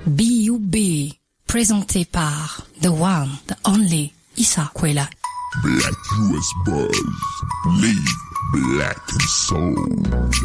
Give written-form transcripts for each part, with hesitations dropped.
B.U.B. présenté par The One, The Only, Issa Quella. Black US Buzz, leave Black and Soul.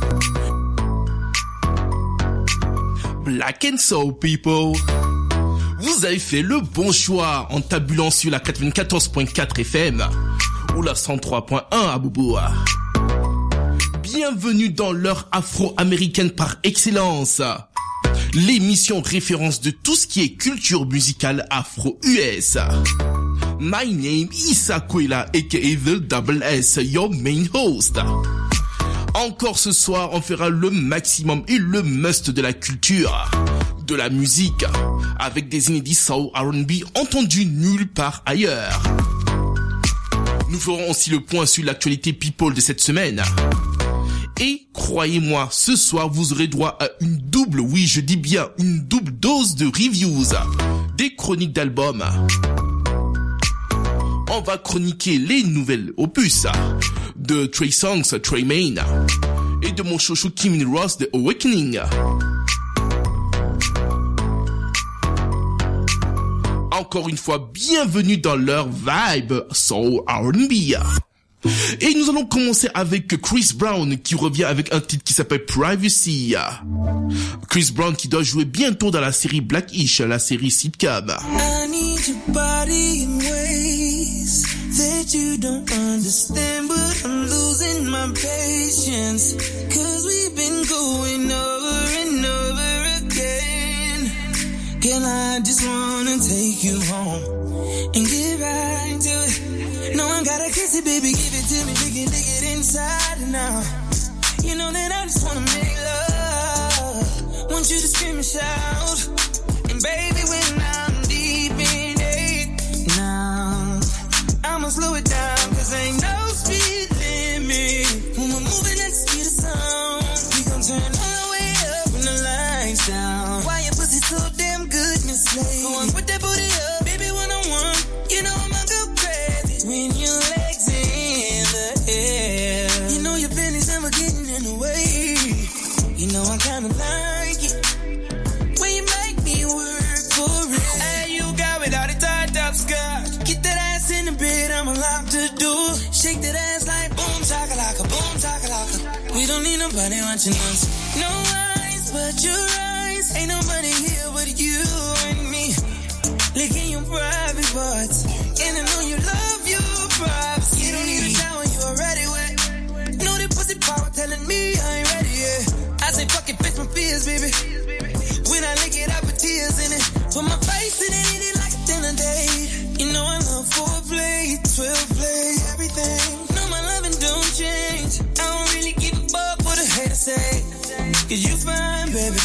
Black and Soul people, vous avez fait le bon choix en tabulant sur la 94.4 FM ou la 103.1 à Boboa. Bienvenue dans l'heure afro-américaine par excellence, l'émission référence de tout ce qui est culture musicale afro-US. My name is Issa Quella, aka The Double S, your main host. Encore ce soir, on fera le maximum et le must de la culture, de la musique, avec des inédits soul R&B entendus nulle part ailleurs. Nous ferons aussi le point sur l'actualité people de cette semaine. Et croyez-moi, ce soir, vous aurez droit à une double, oui, je dis bien une double dose de reviews, des chroniques d'albums. On va chroniquer les nouvelles opus de Trey Songz, Tremaine, et de mon chouchou Kim Ross, The Awakening. Encore une fois, bienvenue dans leur vibe soul R&B. Et nous allons commencer avec Chris Brown qui revient avec un titre qui s'appelle Privacy. Chris Brown qui doit jouer bientôt dans la série Blackish, la série sitcom. I need your body in ways that you don't understand, but I'm losing my patience, 'cause we've been going over and over again. Girl, I just wanna take you home and get right to it. No one gotta kiss it, baby, give it to me, we can dig it inside and out. You know that I just wanna make love, want you to scream and shout, and baby, when I'm deep in it, now I'ma slow it down, 'cause ain't no speed limit. When we're moving at the speed of sound, we gon' turn all the way up when the lights down. Why your pussy so damn good, Miss Lady? Go on, put that booty up, baby, one-on-one. You know I'ma go crazy when your legs in the air. You know your pennies never getting in the way. You know I kinda like it when you make me work for it. Hey, you got without a tied up skirt. Get that ass in the bed, I'ma lock the door. Shake that ass like boom chakalaka, boom chakalaka. We don't need nobody watching us. No eyes but your eyes. Ain't nobody here but you and me. Licking your private parts, and I know you love your privacy. You don't need a shower, you already wet. Know that pussy power telling me I ain't ready yet. I say fuck it, fix my fears, baby. When I lick it, I put tears in it. Put my face in it, eat it like a dinner date. You know I love foreplay, 12 play, everything. No, my loving don't change. I don't really give a fuck what a hater say, 'cause you fine, baby,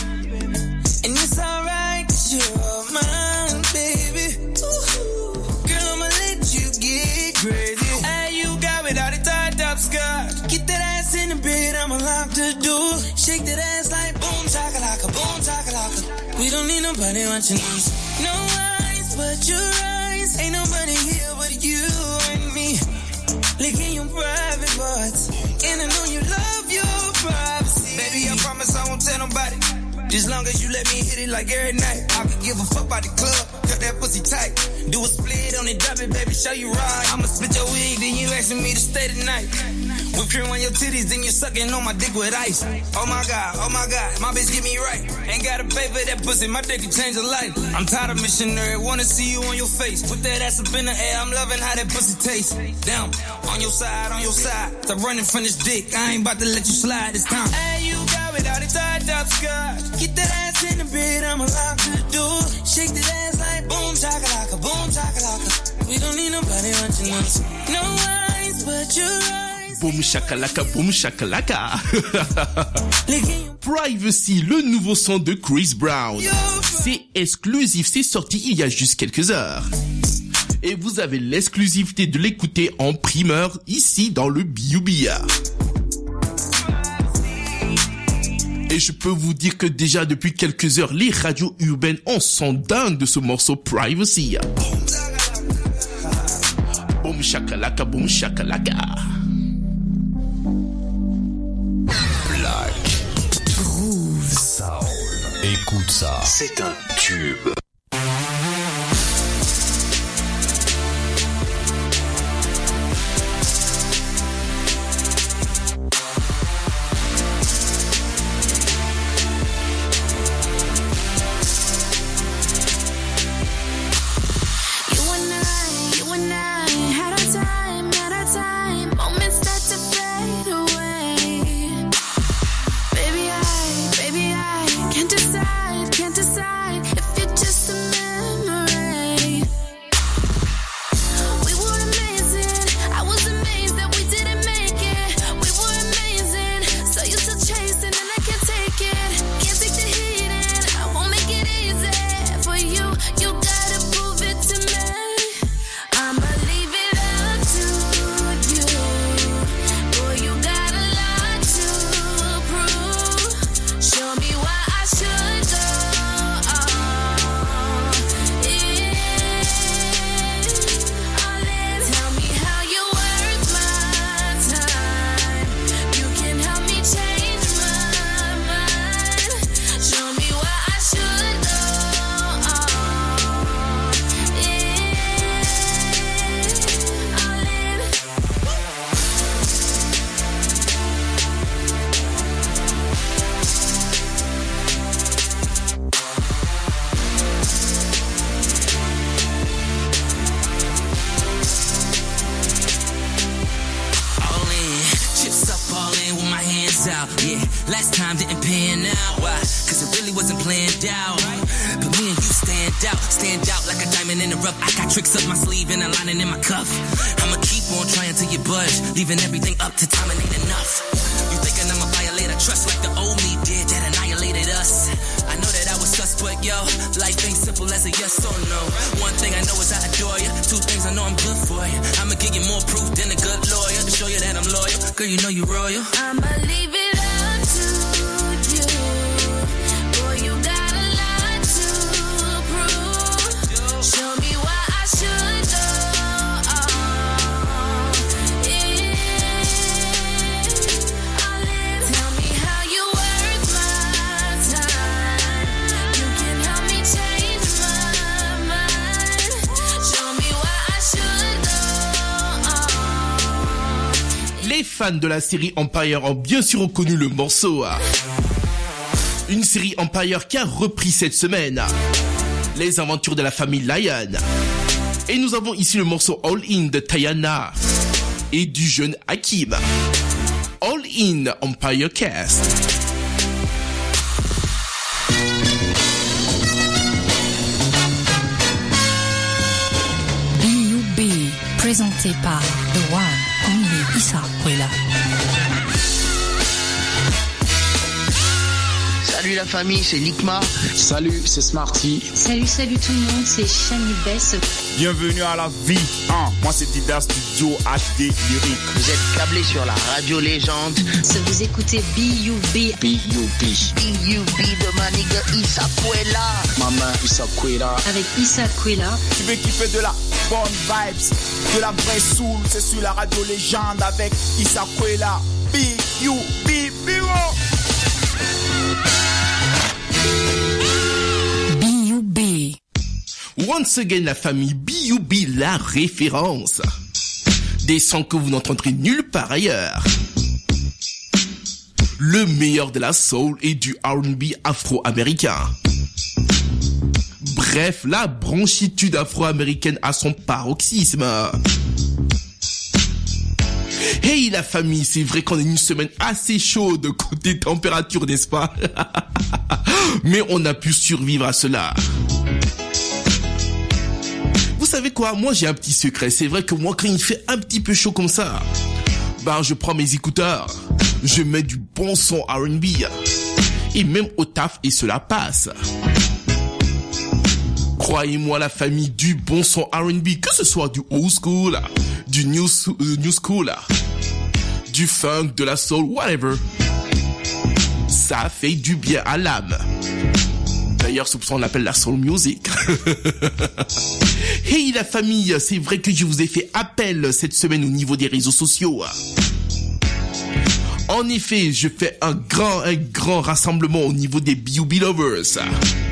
and it's alright 'cause you're mine, baby. Ooh. Girl, I'ma let you get crazy. Hey, you got without a tied up skirt. Get that ass in the bed, I'ma lock the door. Shake that ass like boom chakalaka, boom chakalaka. We don't need nobody watching us. No eyes but your eyes. Ain't nobody here but you and me. Licking your private parts, and I know you love your privacy. Baby, I promise I won't tell nobody. Just long as you let me hit it like every night. I could give a fuck about the club, cut that pussy tight. Do a split on it, drop it, baby, show you right. I'ma split your wig, then you asking me to stay tonight. Whip cream on your titties, then you sucking on my dick with ice. Oh my god, my bitch get me right. Ain't gotta pay for that pussy, my dick can change a life. I'm tired of missionary, wanna see you on your face. Put that ass up in the air, I'm loving how that pussy tastes. Damn, on your side. Stop running from this dick, I ain't about to let you slide this time. Hey, you got without a tied up skirt. Get that ass in the bed, I'ma lock the door. Shake that ass like boom chakalaka, boom chakalaka. We don't need nobody watching us. No eyes but your eyes. Boom shakalaka, boom shakalaka. Privacy, le nouveau son de Chris Brown. C'est exclusif, c'est sorti il y a juste quelques heures. Et vous avez l'exclusivité de l'écouter en primeur ici dans le B.U.B. Et je peux vous dire que déjà depuis quelques heures, les radios urbaines en sont dingues de ce morceau Privacy. Boom shakalaka, boom shakalaka. Black, Groove, Soul et Écoute ça. C'est un tube. Leaving everything up to time and ain't enough. You thinking I'ma violate a trust like the old me did that annihilated us. I know that I was sus, but yo, life ain't simple as a yes or no. One thing I know is I adore you. Two things I know I'm good for you. I'ma give you more proof than a good lawyer to show you that I'm loyal. Girl, you know you royal. I'ma leave it up to you. Boy, you got a lot to prove. Show me why I should go. Les fans de la série Empire ont bien sûr reconnu le morceau. Une série Empire qui a repris cette semaine les aventures de la famille Lion. Et nous avons ici le morceau All In de Tayana et du jeune Hakim. All In Empire Cast. B.U.B. présenté par The One Only Issa Kwela. Salut la famille, c'est Likma. Salut, c'est Smarty. Salut tout le monde, c'est Shani Bess. Bienvenue à la vie. Moi c'est Didas du duo HD Lyrique. Vous êtes câblés sur la radio légende. Vous écoutez B.U.B. B.U.B. B.U.B. de ma nigga Issa Kwela. Maman Issa Kwela. Avec Issa Kwela. Tu veux kiffer de la bonne vibes, de la vraie soul, c'est sur la radio légende avec Issa Kwela. B.U.B. B.U.B. Once again, la famille B.U.B. la référence. Des sons que vous n'entendrez nulle part ailleurs. Le meilleur de la soul et du R&B afro-américain. Bref, la branchitude afro-américaine à son paroxysme. Hey la famille, c'est vrai qu'on a une semaine assez chaude côté température, n'est-ce pas? Mais on a pu survivre à cela. Vous savez quoi? Moi j'ai un petit secret. C'est vrai que moi quand il fait un petit peu chaud comme ça, je prends mes écouteurs, je mets du bon son R&B. Et même au taf, et cela passe. Croyez-moi la famille, du bon son R&B, que ce soit du old school, du new school, du funk, de la soul, whatever. Ça fait du bien à l'âme. D'ailleurs, c'est pour ça qu'on l'appelle la soul music. Hey la famille, c'est vrai que je vous ai fait appel cette semaine au niveau des réseaux sociaux. En effet, je fais un grand rassemblement au niveau des B.U.B. lovers.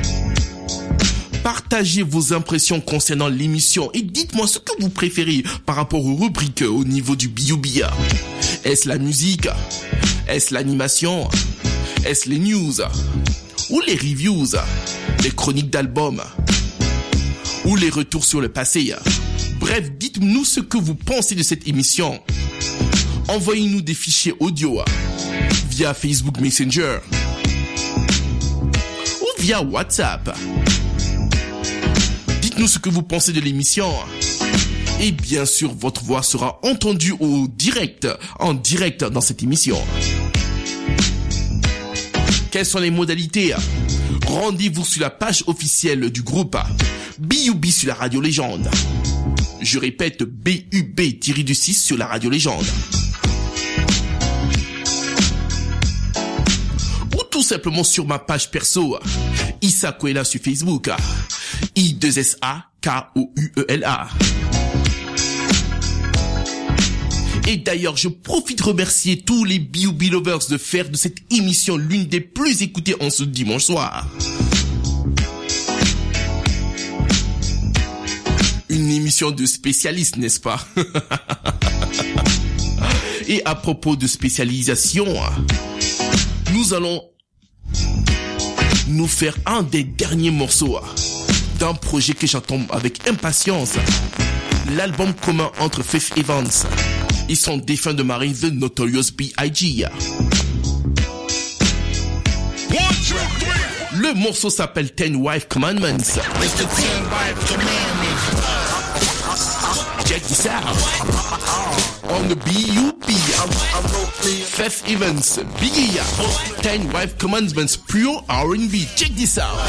Partagez vos impressions concernant l'émission et dites-moi ce que vous préférez par rapport aux rubriques au niveau du B.U.B. Est-ce la musique? Est-ce l'animation? Est-ce les news? Ou les reviews? Les chroniques d'albums? Ou les retours sur le passé? Bref, dites-nous ce que vous pensez de cette émission. Envoyez-nous des fichiers audio via Facebook Messenger ou via WhatsApp. Dites-nous ce que vous pensez de l'émission. Et bien sûr, votre voix sera entendue en direct dans cette émission. Quelles sont les modalités? Rendez-vous sur la page officielle du groupe B.U.B. sur la Radio Légende. Je répète, BUB-6 sur la Radio Légende. Ou tout simplement sur ma page perso, Issa Kwela sur Facebook, I2SAKOUELA. Et d'ailleurs, je profite de remercier tous les B.U.B. lovers de faire de cette émission l'une des plus écoutées en ce dimanche soir. Une émission de spécialistes, n'est-ce pas? Et à propos de spécialisation, nous allons nous faire un des derniers morceaux d'un projet que j'attends avec impatience. L'album commun entre Faith Evans et son défunt de mari, The Notorious B.I.G. Le morceau s'appelle 10 Wife Commandments. Check this out. On the B.U.B. Faith Evans, Biggie, 10 Wife Commandments, pure R&B. Check this out.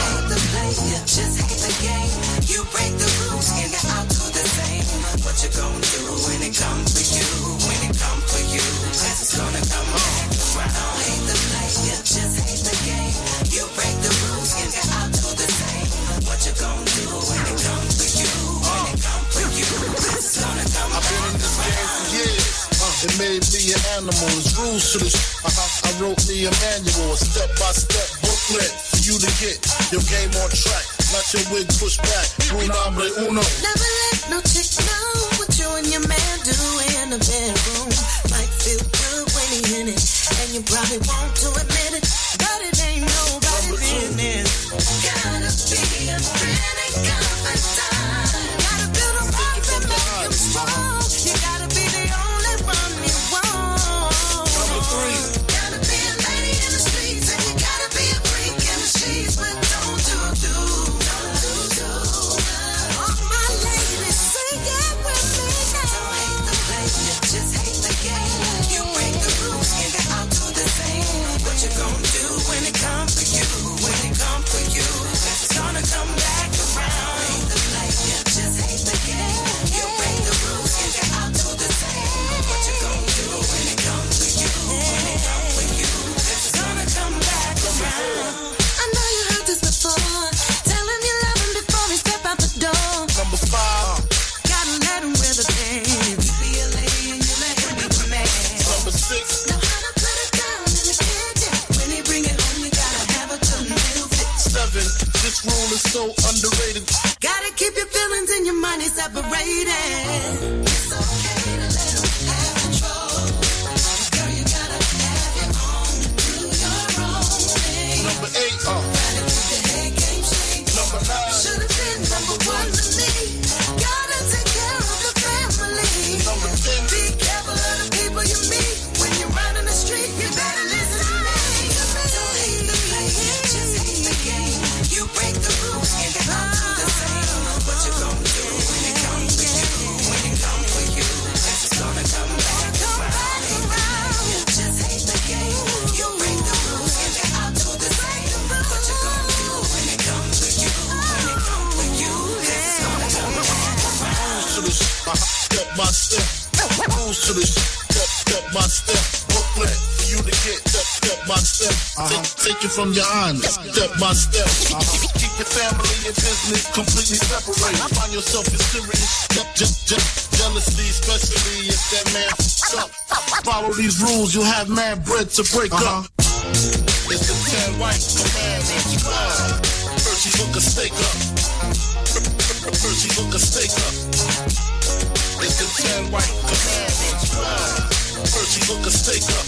You break the rules and get out to the same. What you gonna do when it comes for you? When it comes for you, cause it's gonna come back around. Hate the play, just hate the game. You break the rules and get out to the same. What you gonna do when it comes for you? When it comes for you, cause it's gonna come back around. I've been in this game for years. It made me an animal. It's rules to this. I wrote me a manual, a step-by-step booklet for you to get your game on track. Not your wig pushed back. Rule number uno. Never let no chick know what you and your man do in the bedroom. Might feel good when he in it, and you probably want to admit it, but it ain't nobody business. Gotta be a friend and confidant. Gotta build a bond that make him strong. You gotta be the only one he wants. Number 3. Gotta be a lady in the streets, and you gotta be a freak in the sheets, but don't do. All my ladies, sing it with me now. Don't hate the play, just hate the game. You break the rules and get out to the same. What you gonna do when it comes for you? When it comes for you, it's gonna come back around. Hate the play, just hate the game. You break the rules and get out to the same. What you gonna do when it comes for you? When it comes for you, it's gonna come back around. I know you heard this before. Tell him you love him before he step out the door. Number 5. Gotta let him wear the pants. Be a lady and you let him be the man. Number 6. Know how to put it down in the kitchen. When he bring it home, you gotta have a good meal fit. 7. This rule is so underrated. Gotta keep your feelings and your money separated. It's okay to let him have control. Girl, you gotta have your own, do your own thing. Number 8. Gotta keep your head game straight. Number 9. Should've been number 1 to me. Gotta take care of the family. Number 10. Be careful of the people you meet. When you're running the street, you better listen to me. Don't hate the play, just hate the game. You break the rules and get out to the same. What you gonna do when it comes for you? When it comes for you, it's gonna come back around. Just hate the game. You break the rules and get out to the same. What you gonna do when it comes for you? When it comes for you, it's gonna come back around. Rules to this, step by step. Rules to this, step by step. Booklet. you to get step by step. Take it from your aunt, step by step. Keep your family and business completely separate. Find yourself in serious jealousy, especially if that man f***ed up. Follow these rules, you'll have mad bread to break up. It's the 10 white commandments. First you hook a steak up. First you hook a steak up. It's the 10 white commandments. First you hook a steak up.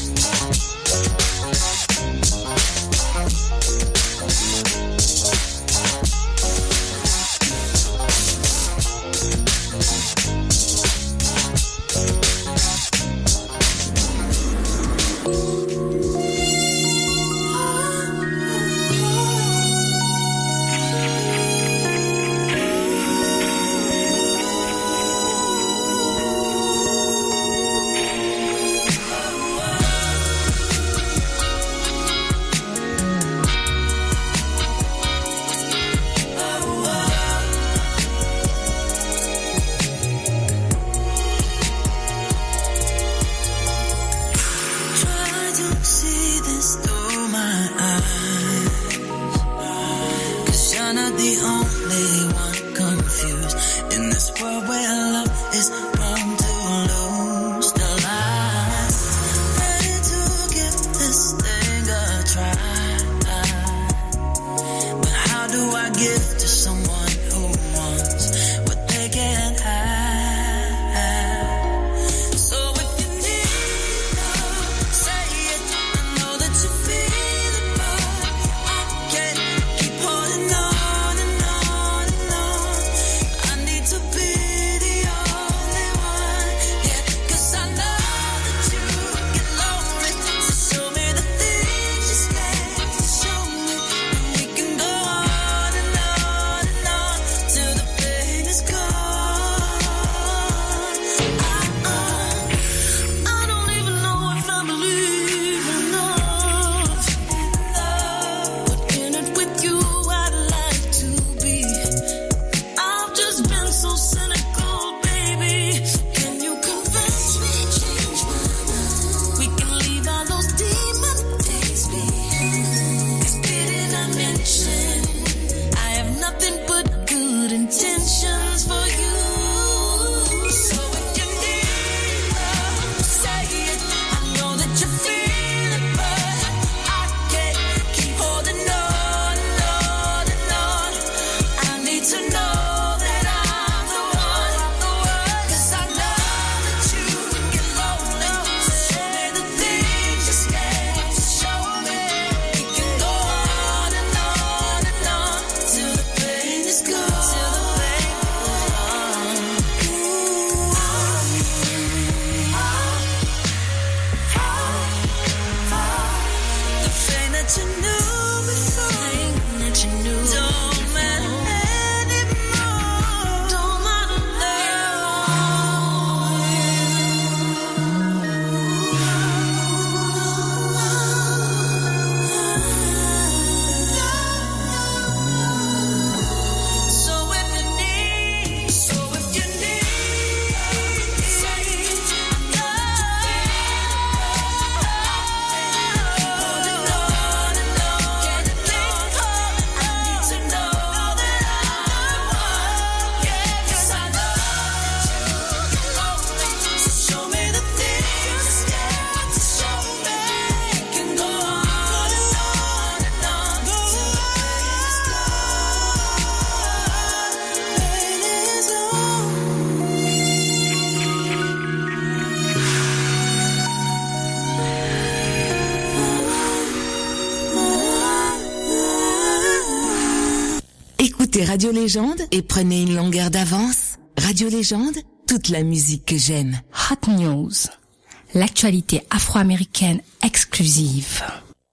Écoutez Radio Légende et prenez une longueur d'avance. Radio Légende, toute la musique que j'aime. Hot News, l'actualité afro-américaine exclusive.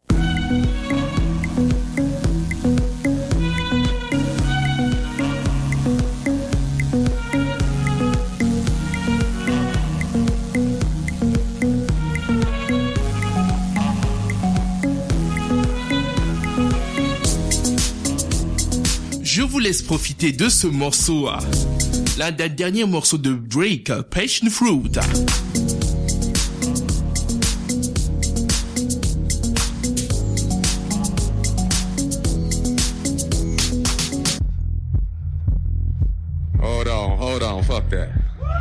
Je vous laisse profiter de ce morceau, l'un des derniers morceaux de Drake, Passion Fruit. hold on, fuck that.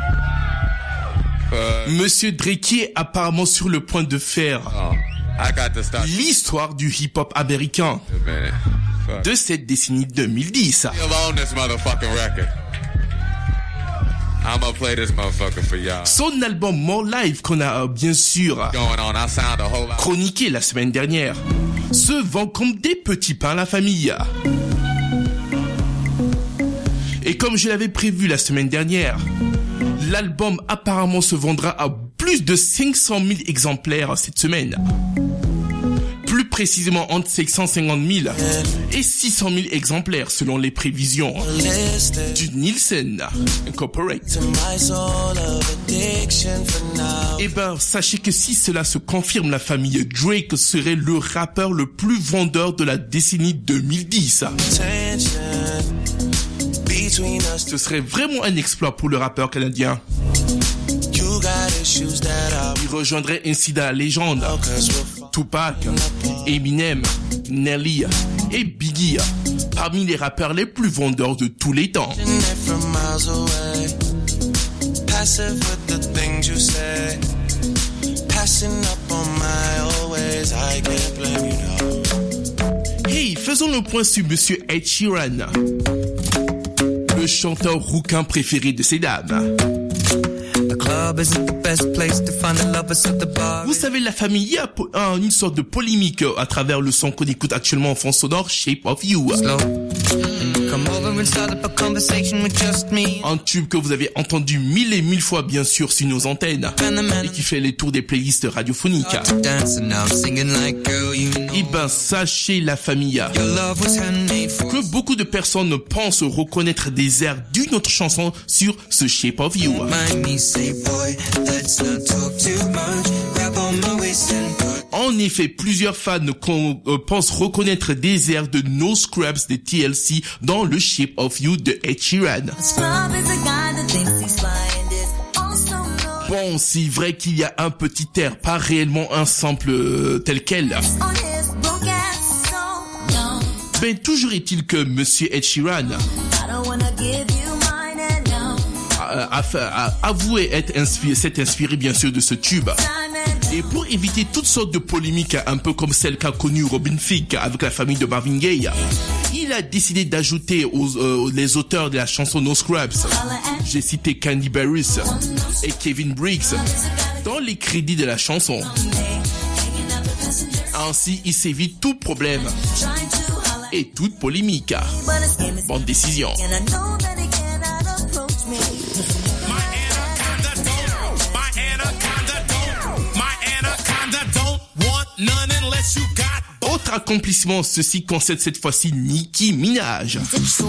Monsieur Drake est apparemment sur le point de faire l'histoire du hip-hop américain de cette décennie 2010. Son album More Life, qu'on a bien sûr chroniqué la semaine dernière, se vend comme des petits pains à la famille. Et comme je l'avais prévu la semaine dernière, l'album apparemment se vendra à plus de 500 000 exemplaires cette semaine. Plus précisément entre 550 000 et 600 000 exemplaires selon les prévisions du Nielsen Incorporate. Et ben, sachez que si cela se confirme, la famille Drake serait le rappeur le plus vendeur de la décennie 2010. Ce serait vraiment un exploit pour le rappeur canadien. Il rejoindrait ainsi la légende Tupac, Eminem, Nelly et Biggie parmi les rappeurs les plus vendeurs de tous les temps. Hey, faisons le point sur Monsieur Ed Sheeran, le chanteur rouquin préféré de ces dames. Vous savez, la famille a une sorte de polémique à travers le son qu'on écoute actuellement en fond sonore, Shape of You. Un tube que vous avez entendu 1000 et 1000 fois bien sûr sur nos antennes et qui fait les tours des playlists radiophoniques. Et ben, sachez la famille que beaucoup de personnes pensent reconnaître des airs d'une autre chanson sur ce Shape of You. En effet, plusieurs fans pensent reconnaître des airs de No Scrubs de TLC dans le Shape of You de Ed Sheeran. Bon, c'est vrai qu'il y a un petit air, pas réellement un sample tel quel. Ben, toujours est-il que Monsieur Ed Sheeran a avoué s'être inspiré bien sûr de ce tube. Et pour éviter toutes sortes de polémiques, un peu comme celle qu'a connue Robin Thicke avec la famille de Marvin Gaye, il a décidé d'ajouter les auteurs de la chanson No Scrubs, j'ai cité Candy Barris et Kevin Briggs, dans les crédits de la chanson. Ainsi, il s'évite tout problème et toute polémique. Bonne décision. Autre accomplissement, ceci concerne cette fois-ci Nicki Minaj.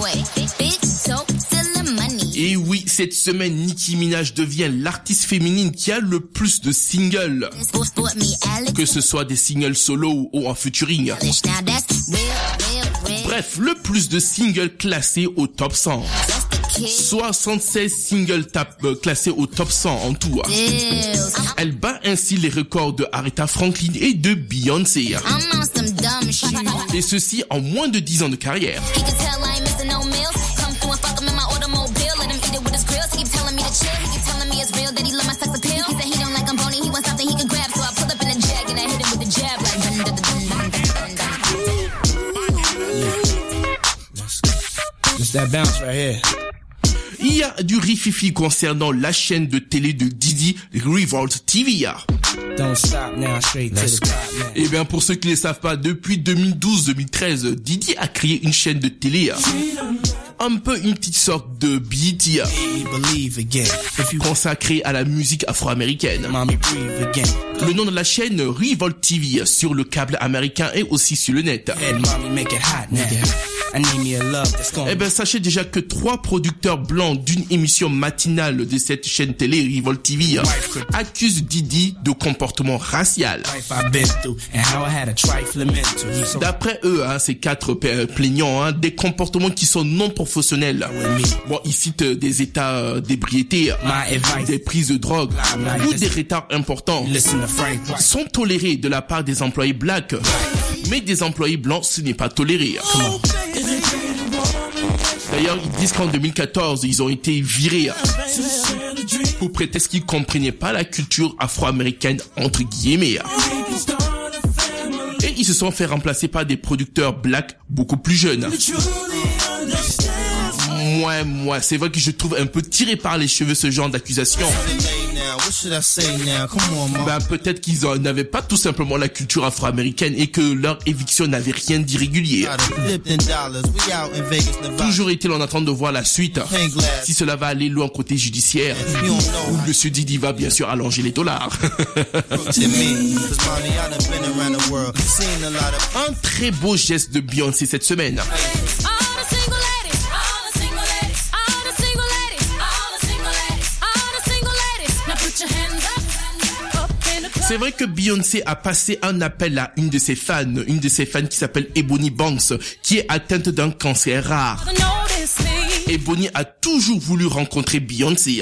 Et oui, cette semaine, Nicki Minaj devient l'artiste féminine qui a le plus de singles, que ce soit des singles solo ou en featuring. Bref, le plus de singles classés au top 100. 76 singles classés au top 100 en tout. Elle bat ainsi les records de Aretha Franklin et de Beyoncé. Et ceci en moins de 10 ans de carrière. It's that bounce right here. Il y a du rififi concernant la chaîne de télé de Diddy, Revolt TV. Don't stop now, straight to the top, man. Eh bien, pour ceux qui ne le savent pas, depuis 2012-2013, Diddy a créé une chaîne de télé. Un peu une petite sorte de BET consacrée à la musique afro-américaine. Le nom de la chaîne, Revolt TV, sur le câble américain et aussi sur le net. Eh ben, sachez déjà que 3 producteurs blancs d'une émission matinale de cette chaîne télé Revolt TV accusent Diddy de comportement racial. D'après eux, ces 4 plaignants, des comportements qui sont non professionnels. Bon, ils citent des états d'ébriété, des prises de drogue ou des retards importants sont tolérés de la part des employés blacks, mais des employés blancs, ce n'est pas toléré. D'ailleurs, ils disent qu'en 2014, ils ont été virés pour prétexte qu'ils comprenaient pas la culture afro-américaine, entre guillemets. Et ils se sont fait remplacer par des producteurs black beaucoup plus jeunes. Moi, c'est vrai que je trouve un peu tiré par les cheveux ce genre d'accusation. Ben, peut-être qu'ils n'avaient pas tout simplement la culture afro-américaine et que leur éviction n'avait rien d'irrégulier. Toujours est-il en attente de voir la suite. Si cela va aller loin côté judiciaire, où Monsieur Didi va bien sûr allonger les dollars. Un très beau geste de Beyoncé cette semaine. C'est vrai que Beyoncé a passé un appel à une de ses fans qui s'appelle Ebony Banks, qui est atteinte d'un cancer rare. Ebony a toujours voulu rencontrer Beyoncé.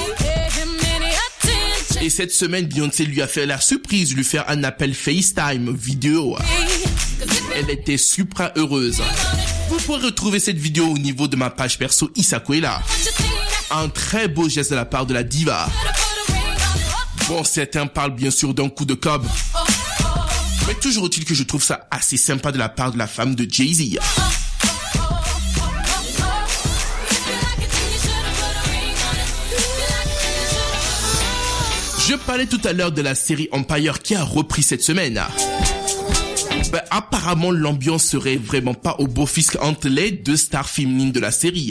Et cette semaine, Beyoncé lui a fait la surprise de lui faire un appel FaceTime vidéo. Elle était super heureuse. Vous pourrez retrouver cette vidéo au niveau de ma page perso Issa Kwela. Un très beau geste de la part de la diva. Bon, certains parlent bien sûr d'un coup de cob. Mais toujours est-il que je trouve ça assez sympa de la part de la femme de Jay-Z. Je parlais tout à l'heure de la série Empire qui a repris cette semaine. Ben, apparemment, l'ambiance serait vraiment pas au beau fisc entre les deux stars féminines de la série.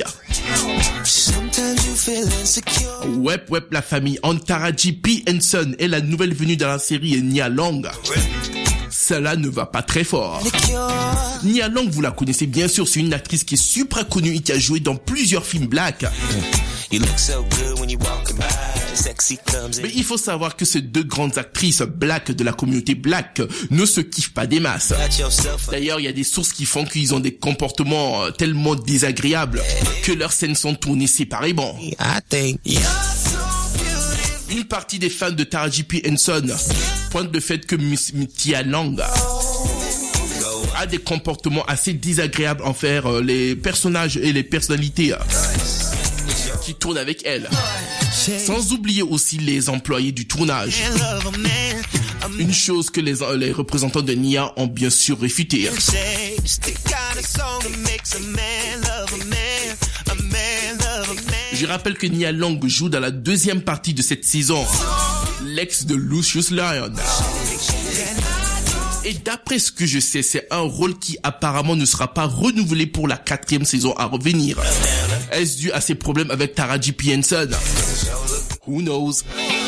Ouais, la famille Taraji P. Henson est la nouvelle venue dans la série Nia Long. Cela ne va pas très fort. Nia Long, vous la connaissez bien sûr, c'est une actrice qui est super connue et qui a joué dans plusieurs films black. Mais il faut savoir que ces deux grandes actrices black de la communauté black ne se kiffent pas des masses. D'ailleurs, il y a des sources qui font qu'ils ont des comportements tellement désagréables que leurs scènes sont tournées séparément. Une partie des fans de Taraji P. Henson pointe le fait que Nia Long a des comportements assez désagréables envers les personnages et les personnalités qui tournent avec elle. Sans oublier aussi les employés du tournage. Une chose que les représentants de Nia ont bien sûr réfuté. Je rappelle que Nia Long joue dans la deuxième partie de cette saison, l'ex de Lucius Lyon. Et d'après ce que je sais, c'est un rôle qui apparemment ne sera pas renouvelé pour la 4e saison à revenir. Est-ce dû à ses problèmes avec Taraji P. Henson? Who knows?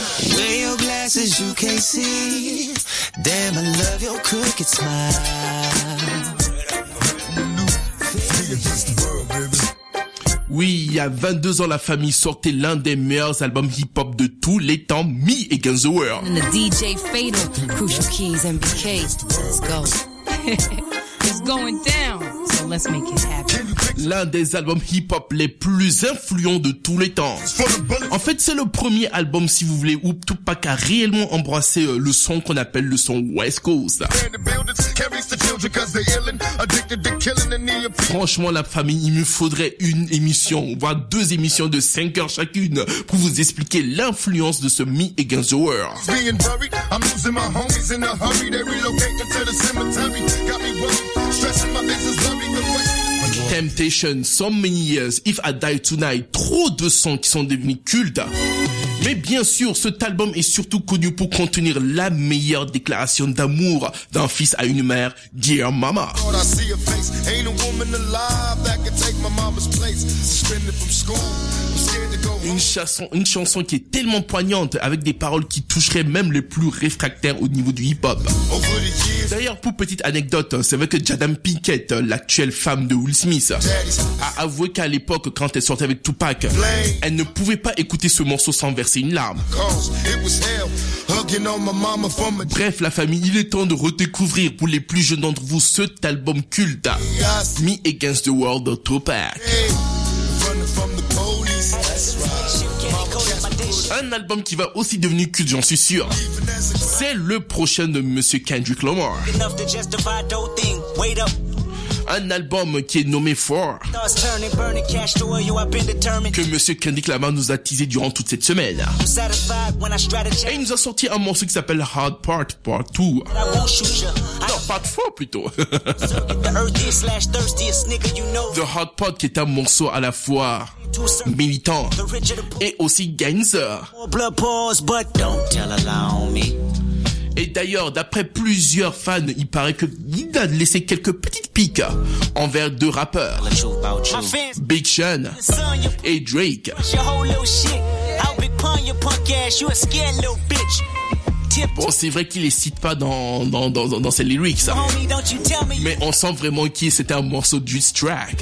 Oui, il y a 22 ans, la famille sortait l'un des meilleurs albums hip-hop de tous les temps, Me Against the World. And the DJ Fatal, Crucial Keys, MBK. Let's go. It's going down, so let's make it happen. L'un des albums hip-hop les plus influents de tous les temps. En fait, c'est le premier album, si vous voulez, où Tupac a réellement embrassé le son qu'on appelle le son West Coast. Franchement, la famille, il me faudrait une émission, voire 2 émissions de 5 heures chacune pour vous expliquer l'influence de ce Me Against the World. Temptation, So Many Years, If I Die Tonight, trop de sons qui sont devenus cultes. Mais bien sûr, cet album est surtout connu pour contenir la meilleure déclaration d'amour d'un fils à une mère, Dear Mama. Une chanson qui est tellement poignante avec des paroles qui toucheraient même les plus réfractaires au niveau du hip-hop. D'ailleurs, pour petite anecdote, c'est vrai que Jada Pinkett, l'actuelle femme de Will Smith, a avoué qu'à l'époque, quand elle sortait avec Tupac, elle ne pouvait pas écouter ce morceau sans verser une larme. Bref, la famille, il est temps de redécouvrir pour les plus jeunes d'entre vous cet album culte, Me Against the World de Tupac. Un album qui va aussi devenir culte, j'en suis sûr. C'est le prochain de Monsieur Kendrick Lamar. Un album qui est nommé For, que Monsieur Kendrick Lamar nous a teasé durant toute cette semaine. Et il nous a sorti un morceau qui s'appelle Hard Part 2. Non, Part 4 plutôt. The Hard Part qui est un morceau à la fois militant et aussi gangster. Et d'ailleurs, d'après plusieurs fans, il paraît qu'il a laissé quelques petites piques envers deux rappeurs, Big Sean et Drake. Bon, c'est vrai qu'il les cite pas dans ses lyrics, mais on sent vraiment que c'était un morceau de diss track.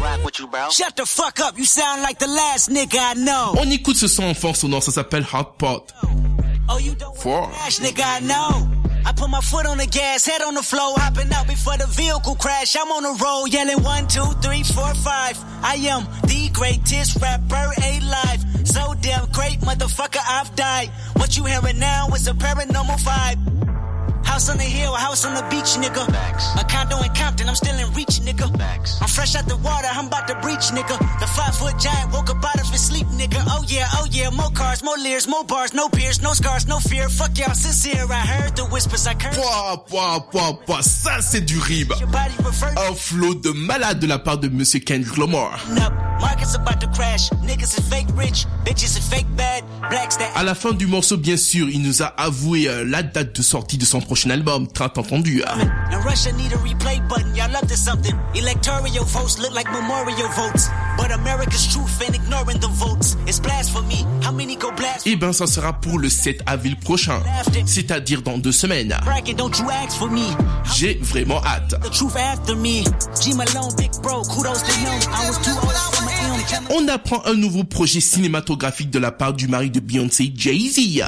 On écoute ce son en force sonore, ça s'appelle Hot Pot. For. I put my foot on the gas, head on the floor, hopping out before the vehicle crash. I'm on the road, yelling 1, 2, 3, 4, 5. I am the greatest rapper alive. So damn great, motherfucker, I've died. What you hearing now is a paranormal vibe. House on the hill, house on the beach, nigga. Facts. A condo in Compton, I'm still in reach, nigga. Facts. I'm fresh out the water, I'm about to breach, nigga. The 5-foot giant woke up out of his sleep, nigga. Oh yeah, more cars, more leers, more bars, no peers, no scars, no fear. Fuck y'all, sincere, I heard the whispers, I curse. Ça c'est du rib. Un flow de malade de la part de Monsieur Kendrick Lamar. À la fin du morceau, bien sûr, il nous a avoué la date de sortie de son prochain album, très entendu. Et ben, ça sera pour le 7 avril prochain, c'est-à-dire dans 2 semaines. J'ai vraiment hâte. On apprend un nouveau projet cinématographique de la part du mari de Beyoncé, Jay-Z.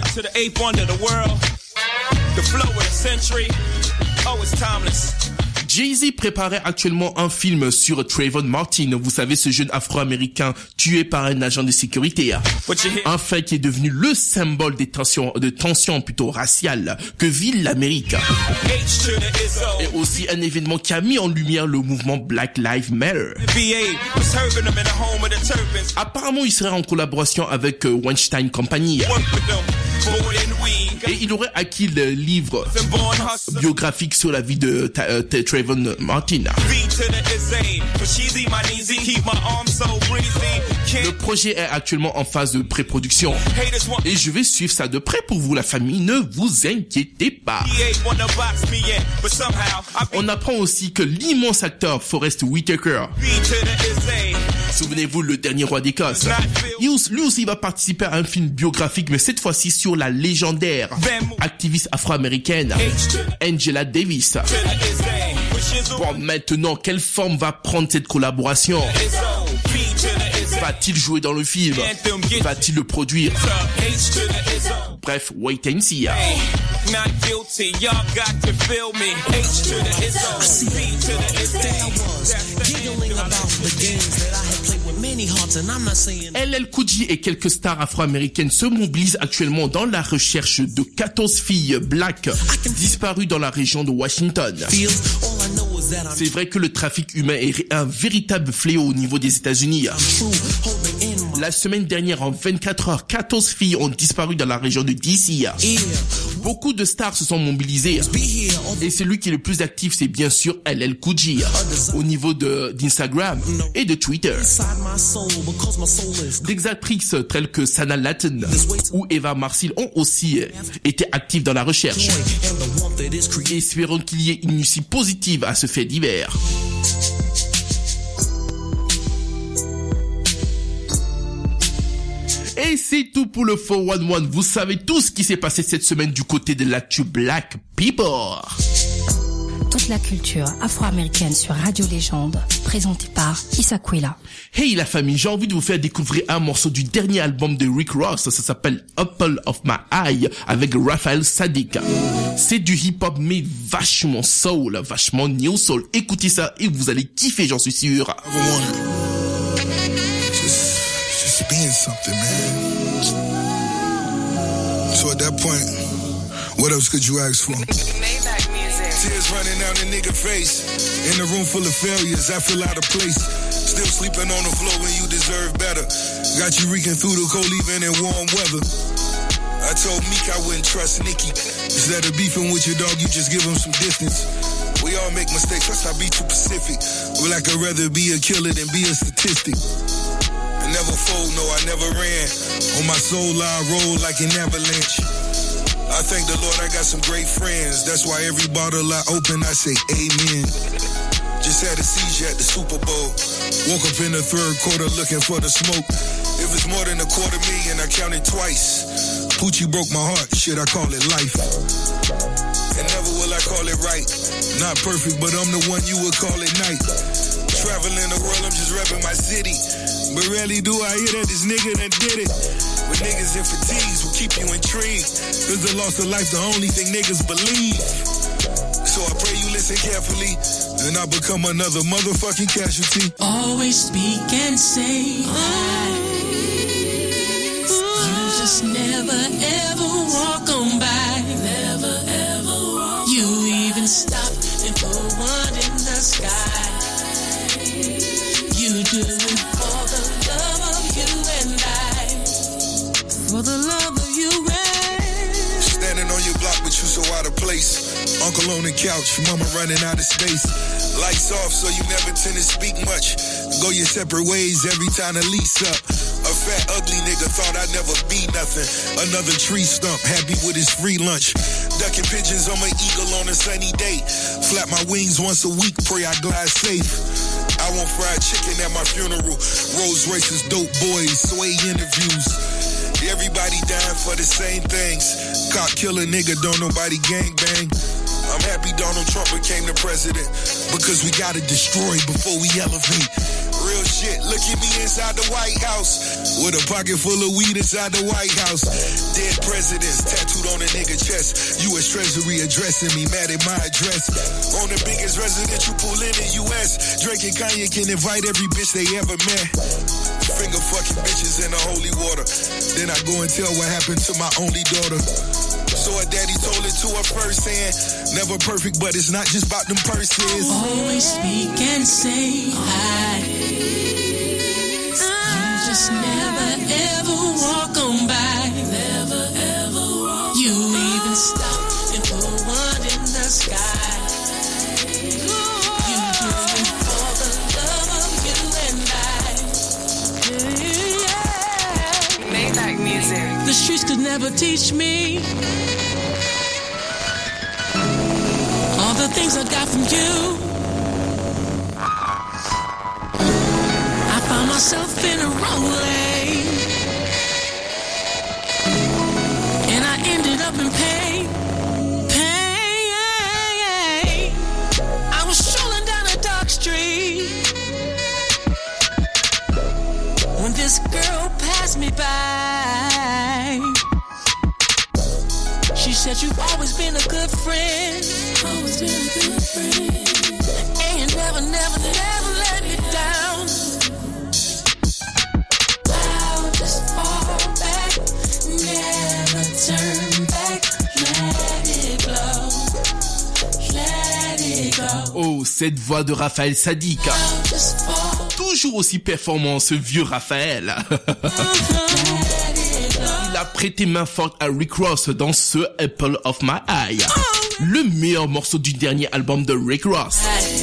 Jay-Z préparait actuellement un film sur Trayvon Martin, vous savez, ce jeune afro-américain tué par un agent de sécurité. Un fait qui est devenu le symbole des tensions raciales que vit l'Amérique. Et aussi un événement qui a mis en lumière le mouvement Black Lives Matter. Apparemment, il serait en collaboration avec Weinstein Company. Et il aurait acquis le livre biographique sur la vie de Trayvon Martin. Le projet est actuellement en phase de pré-production et je vais suivre ça de près pour vous, la famille, ne vous inquiétez pas. On apprend aussi que l'immense acteur Forest Whitaker, souvenez-vous, le dernier roi d'Écosse, lui aussi va participer à un film biographique, mais cette fois-ci sur la légendaire activiste afro-américaine Angela Davis. Bon, maintenant, quelle forme va prendre cette collaboration? Va-t-il jouer dans le film? Va-t-il le produire? Bref, wait and see. LL Cool J et quelques stars afro-américaines se mobilisent actuellement dans la recherche de 14 filles black disparues dans la région de Washington. C'est vrai que le trafic humain est un véritable fléau au niveau des États-Unis. La semaine dernière, en 24 heures, 14 filles ont disparu dans la région de DC. Beaucoup de stars se sont mobilisées. Et celui qui est le plus actif, c'est bien sûr LL Cool J, au niveau d'Instagram et de Twitter. Des actrices telles que Sana Latin ou Eva Marcille ont aussi été actives dans la recherche. Et espérons qu'il y ait une issue positive à ce fait divers. Et c'est tout pour le 411. Vous savez tout ce qui s'est passé cette semaine du côté de l'actu Black People. Toute la culture afro-américaine sur Radio Légende, présentée par Issa Quella. Hey la famille, j'ai envie de vous faire découvrir un morceau du dernier album de Rick Ross. Ça s'appelle Apple of My Eye avec Raphaël Saadiq. C'est du hip-hop mais vachement soul, vachement new soul. Écoutez ça et vous allez kiffer, j'en suis sûr. Just being something, man. So at that point, what else could you ask for? Maybach music. Tears running down the nigga face. In a room full of failures, I feel out of place. Still sleeping on the floor when you deserve better. Got you reeking through the cold even in warm weather. I told Meek I wouldn't trust Nicki. Instead of beefing with your dog, you just give him some distance. We all make mistakes, let's not be too Pacific. Well, I'd rather be a killer than be a statistic. I never fold, no, I never ran. On my soul, I roll like an avalanche. I thank the Lord I got some great friends. That's why every bottle I open, I say amen. Just had a seizure at the Super Bowl. Woke up in the third quarter looking for the smoke. If it's more than $250,000, I counted twice. Poochie broke my heart, shit, I call it life. And never will I call it right. Not perfect, but I'm the one you would call it night. Traveling the world, I'm just repping my city. But rarely do I hear that this nigga done did it. With niggas in fatigues will keep you intrigued. Cause the loss of life the only thing niggas believe. So I pray you listen carefully, and I become another motherfucking casualty. Always speak and say lies. You just never ever walk on by. Never ever walk. You even stop and put one in the sky. You do it for the love of you and I. For the love of you and I. Standing on your block, but you so out of place. Uncle on the couch, mama running out of space. Lights off, so you never tend to speak much. Go your separate ways every time the lease up. A fat, ugly nigga thought I'd never be nothing. Another tree stump, happy with his free lunch. Ducking pigeons on my eagle on a sunny day. Flap my wings once a week, pray I glide safe. I want fried chicken at my funeral. Rolls Royces, dope boys, sway interviews. Everybody dying for the same things. Cop killer nigga, don't nobody gangbang. I'm happy Donald Trump became the president, because we gotta destroy before we elevate. Real shit, look at me inside the White House, with a pocket full of weed inside the White House. Dead presidents tattooed on a nigga chest. U.S. Treasury addressing me, mad at my address. On the biggest residential pool in the U.S. Drake and Kanye can invite every bitch they ever met. Finger fucking bitches in the holy water. Then I go and tell what happened to my only daughter. So her daddy told it to her firsthand. Never perfect, but it's not just about them purses. Always speak and say lies. You just never ever walk on by. Never ever walk. You even stop and put one in the sky. You do it for the love of you and I. Maybach music. The streets could never teach me all the things I got from you. I found myself in a wrong lane, and I ended up in pain. I was strolling down a dark street when this girl passed me by. She said, you've always been a good friend. Always been a good friend. And you never let me down. I'll just fall back, never turn back. Let it blow, let it go. Oh, cette voix de Raphaël Saadiq. Toujours aussi performant, ce vieux Raphaël. Il a prêté main forte à Rick Ross dans ce Apple of My Eye, le meilleur morceau du dernier album de Rick Ross.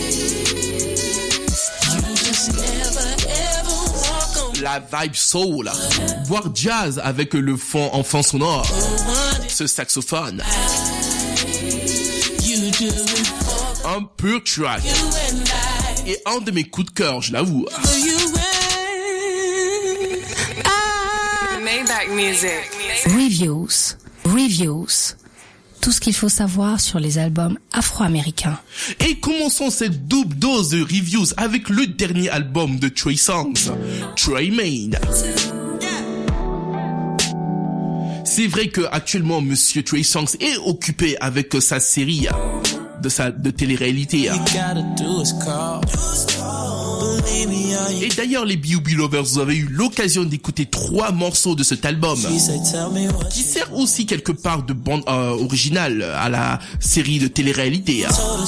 La vibe soul, voire jazz avec le fond en fond sonore, ce saxophone. Un pur track et un de mes coups de cœur, je l'avoue. Maybach Music. Reviews. Tout ce qu'il faut savoir sur les albums afro-américains. Et commençons cette double dose de reviews avec le dernier album de Trey Songz, Trey Made. C'est vrai que actuellement Monsieur Trey Songz est occupé avec sa série de télé-réalité. Et d'ailleurs, les B.U.B. Lovers, vous avez eu l'occasion d'écouter 3 morceaux de cet album, qui sert aussi quelque part de bande originale à la série de télé-réalité.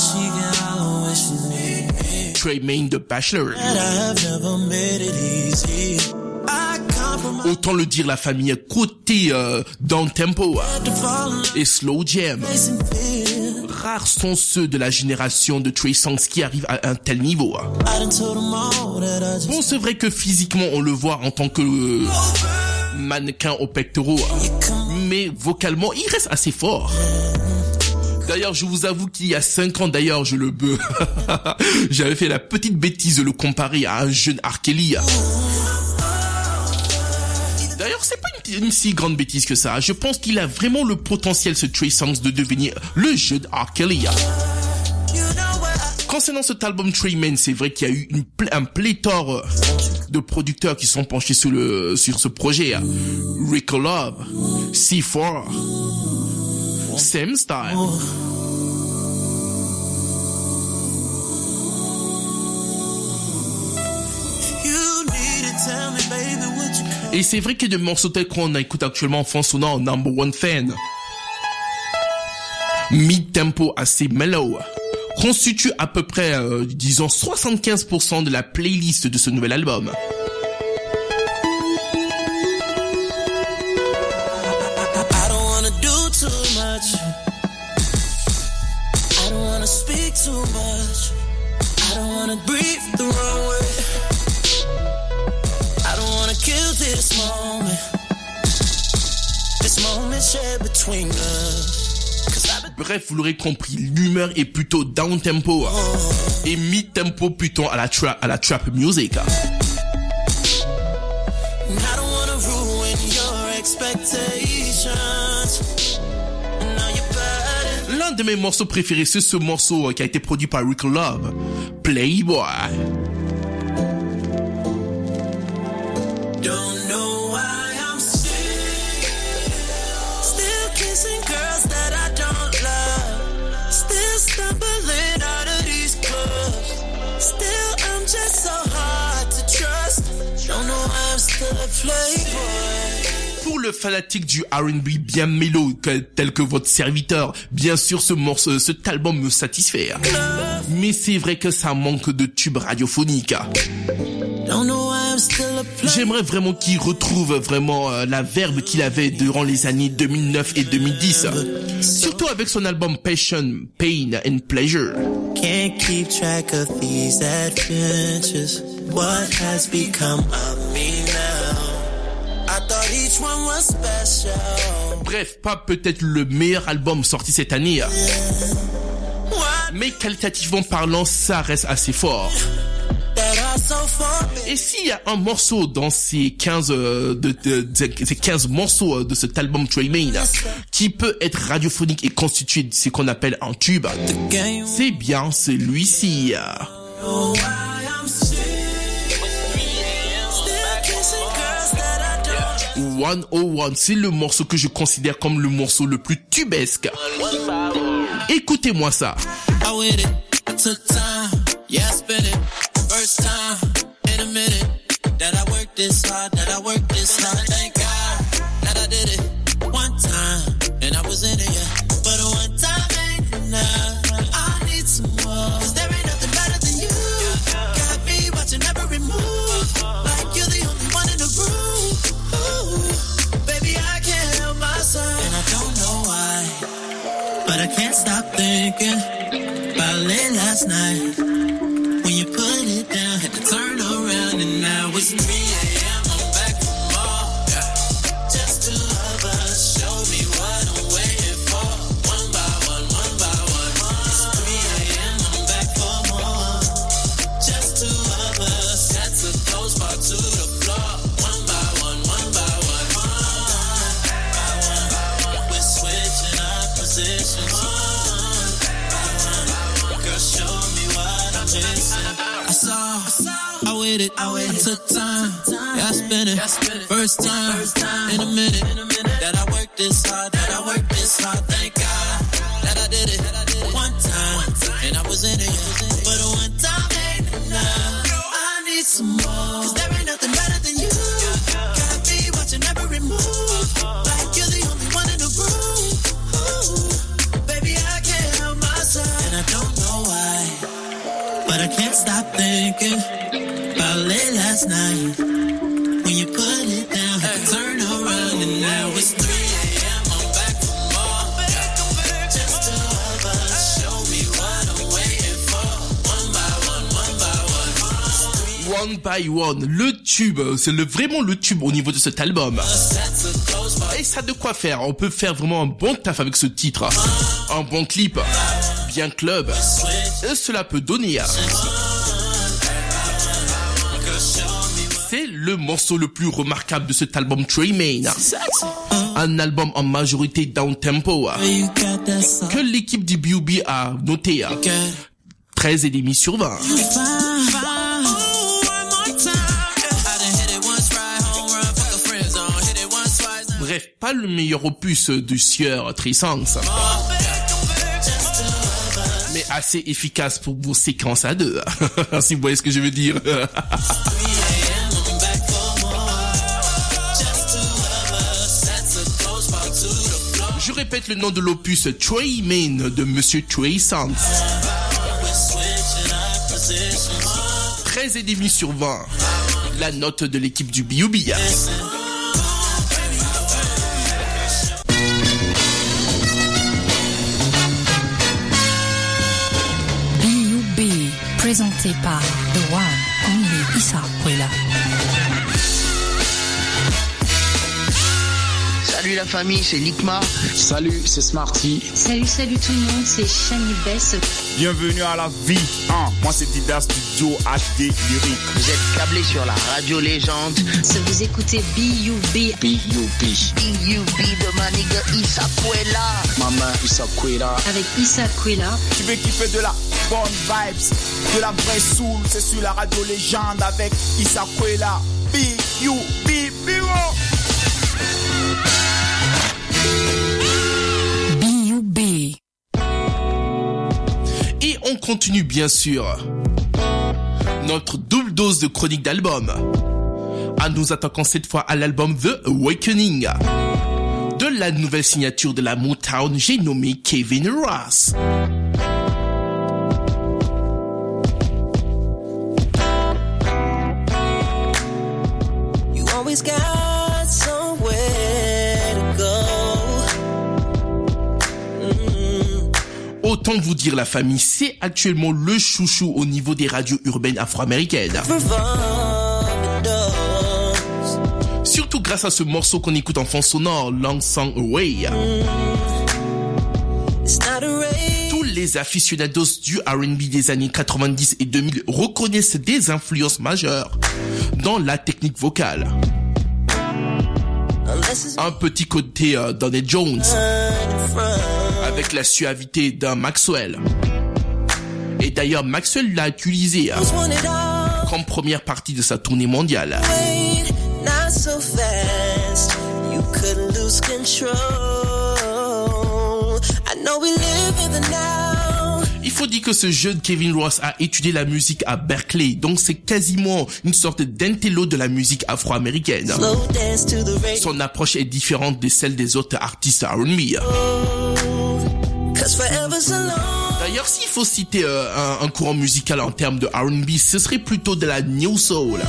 Tremaine The Bachelor. Autant le dire, la famille côté down tempo et slow jam. Rares sont ceux de la génération de Trey Songz qui arrivent à un tel niveau. Bon, c'est vrai que physiquement on le voit en tant que mannequin aux pectoraux, mais vocalement il reste assez fort. D'ailleurs, je vous avoue qu'il y a 5 ans, d'ailleurs, j'avais fait la petite bêtise de le comparer à un jeune R. Kelly. D'ailleurs, c'est pas une si grande bêtise que ça. Je pense qu'il a vraiment le potentiel, ce Trey Songz, de devenir le jeune R. Kelly. Concernant cet album Tremaine, c'est vrai qu'il y a eu un pléthore de producteurs qui sont penchés sur ce projet. Rico Love, C4, Sam Style. Et c'est vrai que des morceaux tels qu'on écoute actuellement font sonner en number one fan. Mid-tempo assez mellow constitue à peu près, disons, 75% de la playlist de ce nouvel album. Bref, vous l'aurez compris, l'humeur est plutôt down tempo et mid tempo plutôt à la trap music. L'un de mes morceaux préférés, c'est ce morceau qui a été produit par Rico Love, Playboy. Pour le fanatique du R&B bien mélo tel que votre serviteur, bien sûr cet album me satisfait. Mais c'est vrai que ça manque de tubes radiophoniques. J'aimerais vraiment qu'il retrouve vraiment la verve qu'il avait durant les années 2009 et 2010. Surtout avec son album Passion, Pain and Pleasure. Can't keep track of these adventures. What has become of me now? I thought each one was special. Bref, pas peut-être le meilleur album sorti cette année. Mais qualitativement parlant, ça reste assez fort. Et s'il y a un morceau dans ces 15 morceaux de cet album Tremaine qui peut être radiophonique et constitué de ce qu'on appelle un tube, c'est bien celui-ci. 101, c'est le morceau que je considère comme le morceau le plus tubesque. Écoutez-moi ça. First time in a minute that I worked this hard, Thank God that I did it one time and I was in it, yeah. But one time ain't enough. I need some more. 'Cause there ain't nothing better than you. Got me watching every move. Like you're the only one in the room. Ooh, baby, I can't help myself. And I don't know why, but I can't stop thinking about late last night. When you put it down, had to turn around and now it's 3 a.m. I'm back for more. Just two of us, show me what I'm waiting for. One by one, one by one. It's 3 a.m. I'm back for more. Just two of us, that's a close bar to the floor. One by one, one by one. One by one, we're switching our positions. One by one, girl, show me what I'm missing. I waited, took time, I spent it, first time, in a minute, that I worked this hard, thank God, that I did it, one time, and I was in it, but one time ain't enough, I need some more. Cause there ain't nothing better than you. Got me watching every move. Like you're the only one in the room. Ooh, baby, I can't help myself. And I don't know why, but I can't stop thinking about late last night. When you put it down, had to turn around and now it's 3 a.m. I'm back for more. Just two of us, show me what I'm waiting for. One by one. Le tube, c'est vraiment le tube au niveau de cet album. Et ça a de quoi faire, on peut faire vraiment un bon taf avec ce titre. Un bon clip, bien club, et cela peut donner. C'est le morceau le plus remarquable de cet album Traymain. Un album en majorité down-tempo que l'équipe du B.U.B a noté 13,5 sur 20. Bref, pas le meilleur opus du sieur Trey Songz, mais assez efficace pour vos séquences à deux, si vous voyez ce que je veux dire. Je répète le nom de l'opus Traymain de Monsieur Trey Songz. 13,5 sur 20. La note de l'équipe du B.U.B. B.U.B. présenté par The One Only Issaquela. Salut la famille, c'est Likma. Salut, c'est Smarty. Salut tout le monde, c'est Shani Bess. Bienvenue à la vie. Moi c'est Didas du duo HD Lyrique. Vous êtes câblés sur la radio légende. Vous écoutez B.U.B. B.U.B de maniga Issaquela. Maman Issaquela. Avec Issaquela. Tu veux kiffer de la bonne vibes, de la vraie soul, c'est sur la radio légende avec Issaquela. B.U.B. B.U.B. Et on continue bien sûr notre double dose de chronique d'album, en nous attaquant cette fois à l'album The Awakening de la nouvelle signature de la Motown, j'ai nommé Kevin Ross. You always got somewhere to go. Autant vous dire la famille, c'est actuellement le chouchou au niveau des radios urbaines afro-américaines. Surtout grâce à ce morceau qu'on écoute en fond sonore, Long Song Away. Tous les aficionados du R&B des années 90 et 2000 reconnaissent des influences majeures dans la technique vocale. Un petit côté Donny Jones, avec la suavité d'un Maxwell. Et d'ailleurs, Maxwell l'a utilisé comme première partie de sa tournée mondiale. Il faut dire que ce jeune Kevin Ross a étudié la musique à Berkeley, donc c'est quasiment une sorte d'intello de la musique afro-américaine. Son approche est différente de celle des autres artistes R&B. D'ailleurs, s'il faut citer un courant musical en termes de R&B, ce serait plutôt de la New Soul.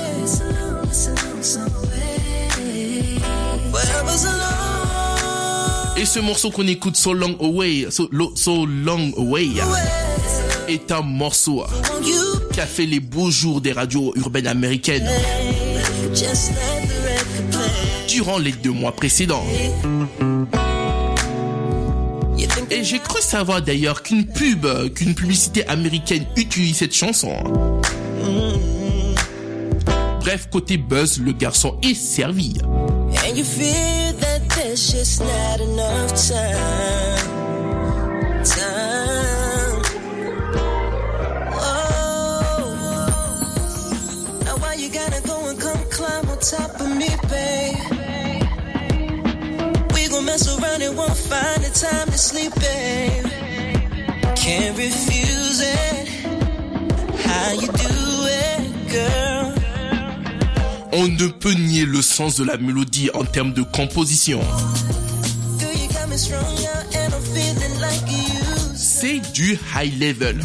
Et ce morceau qu'on écoute, So Long Away, est un morceau qui a fait les beaux jours des radios urbaines américaines durant les 2 mois précédents. Et j'ai cru savoir d'ailleurs qu'une publicité américaine utilise cette chanson. Bref, côté buzz, le garçon est servi. And you feel that there's just not enough time. Oh, now why you gotta go and come climb on top of me, babe? We gon' mess around and won't find the time to sleep, babe. Can't refuse it. How you do it, girl? On ne peut nier le sens de la mélodie en termes de composition. C'est du high level.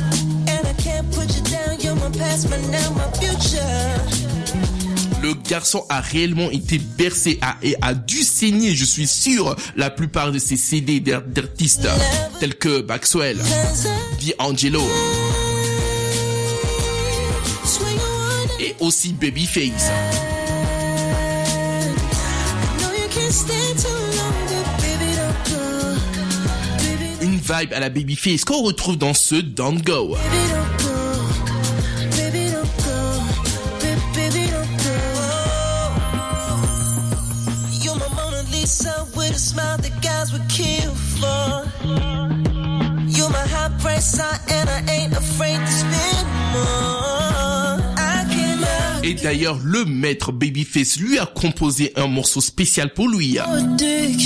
Le garçon a réellement été bercé et a dû saigner, je suis sûr, la plupart de ses CD d'artistes tels que Maxwell, D'Angelo et aussi Babyface. Une vibe à la Babyface qu'on retrouve dans ce Don't Go. With a smile that guys would kill for. You're my high price and I ain't afraid to spend more. Et d'ailleurs, le maître Babyface lui a composé un morceau spécial pour lui. In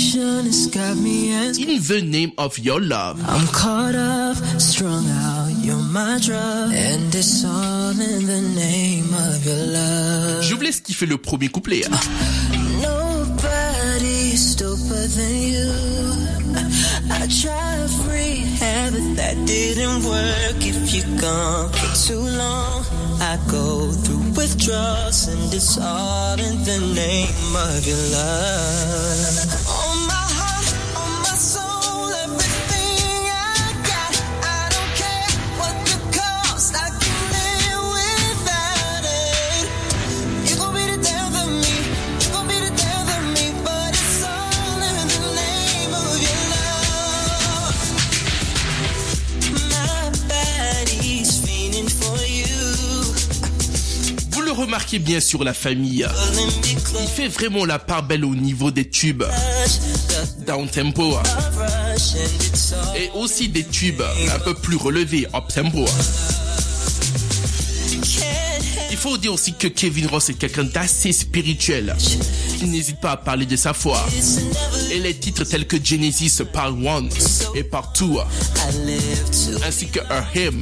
the name of your love. I'm caught up, strung out, you're my drug. And it's all in the name of your love. Je vous laisse kiffer le premier couplet. Nobody's stupider than you. I tried free habit that didn't work. If you're gone for too long, I go through withdrawals, and it's all in the name of your love. On my heart, on my soul, everything I got. I don't care what the cost, I can live without it. You're gonna be the death of me, you're gonna be the death of me, but it's all in the name of your love. My body's fiending for you. Vous le remarquez bien sur la famille, il fait vraiment la part belle au niveau des tubes down tempo et aussi des tubes un peu plus relevés up tempo. Il faut dire aussi que Kevin Ross est quelqu'un d'assez spirituel. Il n'hésite pas à parler de sa foi. Et les titres tels que Genesis Part 1 et Part 2 ainsi que A Hymn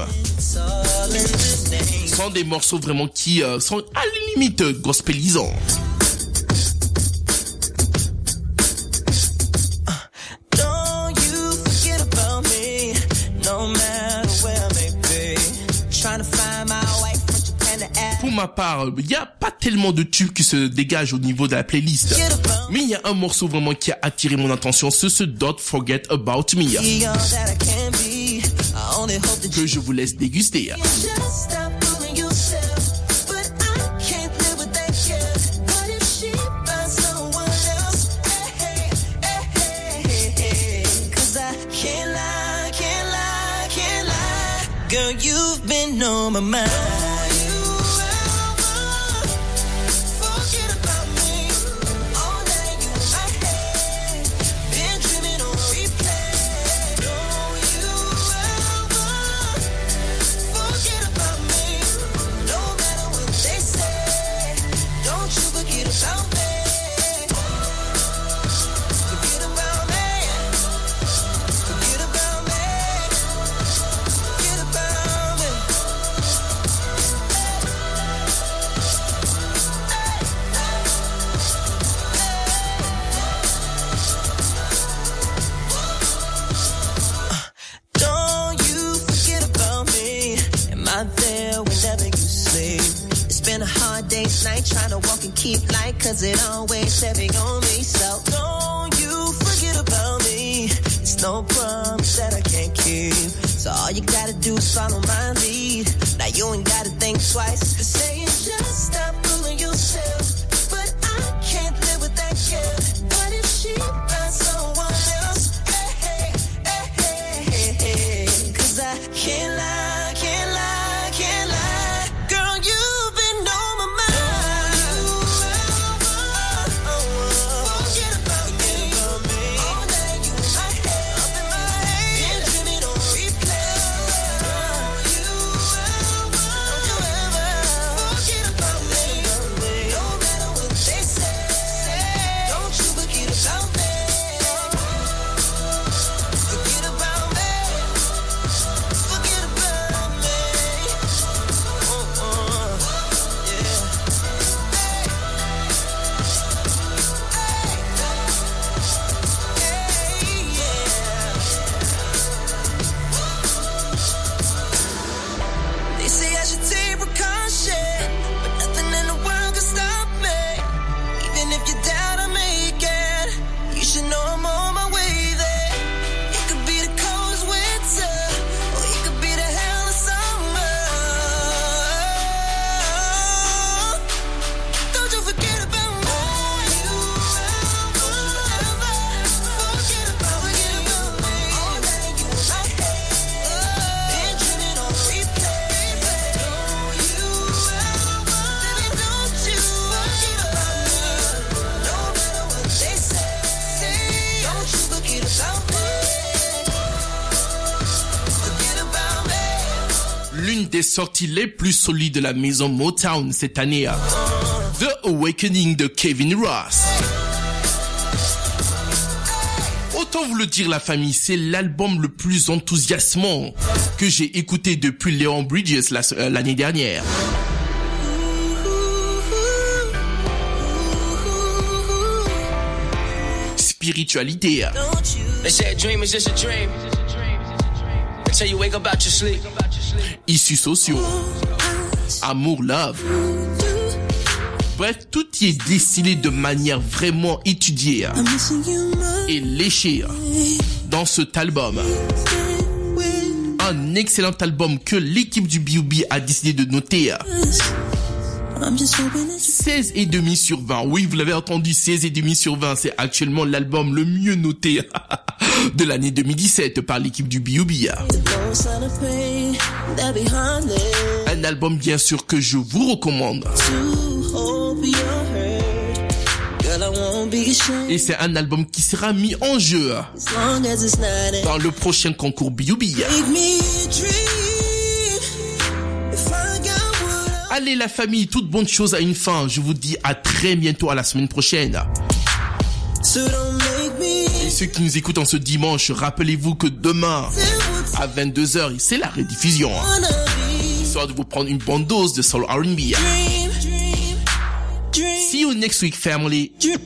sont des morceaux vraiment qui sont à la limite gospelisants. Pour ma part, il n'y a pas tellement de tubes qui se dégagent au niveau de la playlist. Mais il y a un morceau vraiment qui a attiré mon attention, c'est ce Don't Forget About Me, que je vous laisse déguster. Girl, you've been on my mind. Trying to walk and keep light, cause it always heavy on me. So don't you forget about me. It's no promise that I can't keep. So all you gotta do is follow my lead. Now you ain't gotta think twice. Cause saying just stop fooling yourself. But I can't live with that girl. What if she finds someone else? Hey, hey, hey, hey, hey, hey. Cause I can't lie, can't lie, can't lie. Girl, you've been on my mind. des sorties les plus solides de la maison Motown cette année. The Awakening de Kevin Ross. Autant vous le dire la famille, c'est l'album le plus enthousiasmant que j'ai écouté depuis Leon Bridges l'année dernière. Spiritualité. Issues sociaux. Amour, love. Bref, tout y est dessiné de manière vraiment étudiée et léchée dans cet album. Un excellent album que l'équipe du B.O.B a décidé de noter 16,5 sur 20. Oui, vous l'avez entendu, 16,5 sur 20. C'est actuellement l'album le mieux noté de l'année 2017 par l'équipe du B.O.B. Un album bien sûr que je vous recommande. Et c'est un album qui sera mis en jeu dans le prochain concours B.O.B. Allez la famille, toute bonne chose a une fin. Je vous dis à très bientôt, à la semaine prochaine. Et ceux qui nous écoutent en ce dimanche, rappelez-vous que demain, à 22h, c'est la rediffusion. Histoire de vous prendre une bonne dose de soul R&B. See you next week, family.